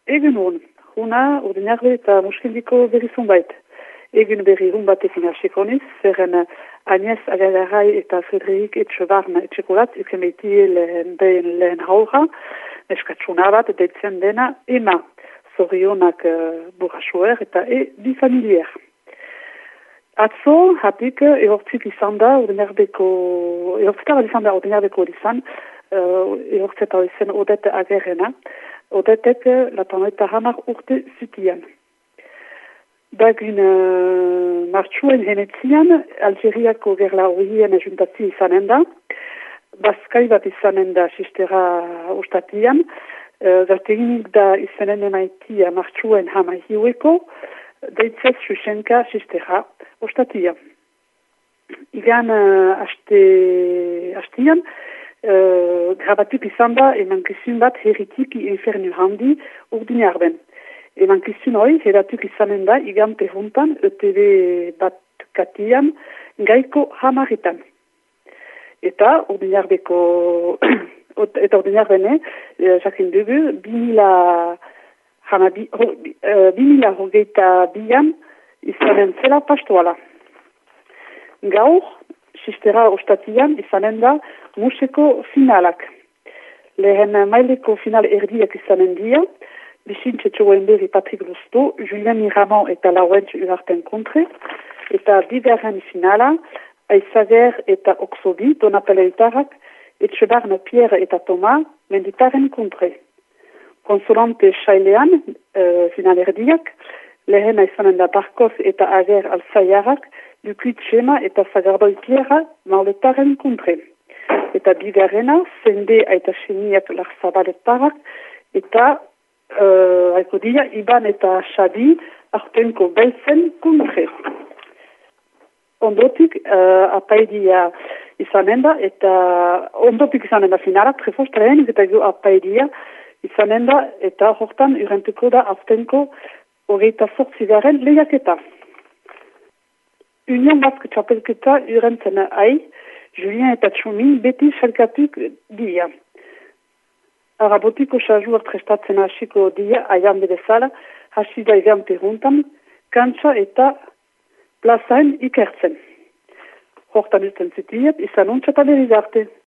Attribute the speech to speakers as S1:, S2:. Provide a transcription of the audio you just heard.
S1: Egun hon, huna urdinak eta muskildiko berri zunbait. Egun berri batekin hasiko niz, zerren Agnès Agagarrai eta Frederik Etxebarna etxekolat, ikemeti lehen haura, neskatsuna bat deitzen dena Ema, zorionak burrasuer eta bi familier. Atzo, hapik, ehortzik izan da, ehortzitara izan da ordinarbeko izan, ehortzeta izan Odette Agerrena, Odetek lataneta hamar urte zutian. Dagun martxuen henetzian, Algeriako gerla horien juntatzi izanen da, Baskai bat izanen da sistera ostatian, zarteginik da izanen emaitia martxuen hama hiueko, deitzez Xuxenka sistera ostatia. Igan hastian, grabatuk izan da emankizun bat heritiki infernu handi urdinarben. Emankizun hori heratuk izanen da igan peruntan ETV bat katian gaiko hamaretan. Eta urdinarbeko eta urdinarbene jakin dugu 2022an izanen zela pastoala. Gaur, sistera ostatian izanen da museko finalak. Lehen maileko final erdiak izanen dia, Bixintxe Txoenberri Patrick Lousteau, Julien Miramon eta Laurent Ugarten kontre, eta bigarren finala, Aizager eta Oxobi, Donapeleitarak, Etxebarna Pierre eta Thomas, menditaren kontre. Konsolante Xailean, final erdiak, lehen izanen da Barkov eta Ager Alzaiarak, Lukuit Xema eta Zagardoi Pierre, mauletaren kontre. Eta bigarrena, Zende aita Xeniak Larzabalettarak, eta haiko dira, Iban eta Xabi artenko belzen kontre. Ondotik apaidia izanen da, eta ondotik izanen da finalak, trefost lehen, eta apaidia izanen da, eta hortan urentuko da artenko 28. lehiaketa. Union Basque txapelketa urentzen ai, Julien eta Txumin beti salkatuk dia. Arabotiko sajuak prestatzen hasiko dia aian bedezala, hasi da igan peruntan, kantsa eta plazaen ikertzen. Hortan usten zitiet, izan untxata berizarte.